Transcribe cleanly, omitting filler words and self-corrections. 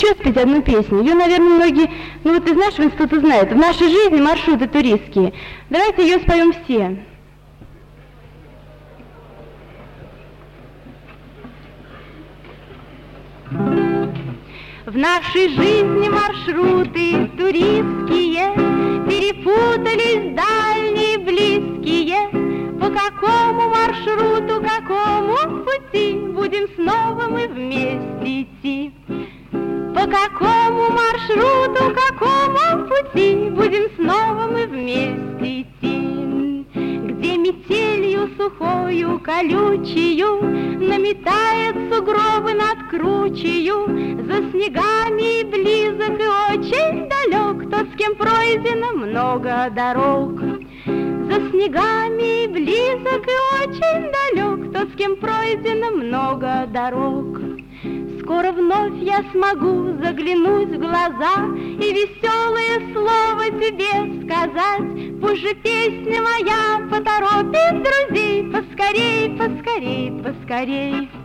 Еще спеть одну песню. Ее, наверное, многие, из нашего института знают. В нашей жизни маршруты туристские. Давайте ее споем все. В нашей жизни маршруты туристские перепутались дальние, близкие. По какому маршруту, какому пути будем снова мы вместе идти? По какому маршруту, какому пути будем снова мы вместе идти? Где метелью сухою, колючею наметает сугробы над кручею, за снегами близок и очень далек тот, с кем пройдено много дорог. За снегами близок и очень далек тот, с кем пройдено много дорог. Скоро вновь я смогу заглянуть в глаза и веселое слово тебе сказать. Пусть же песня моя поторопит друзей, поскорей, поскорей, поскорей.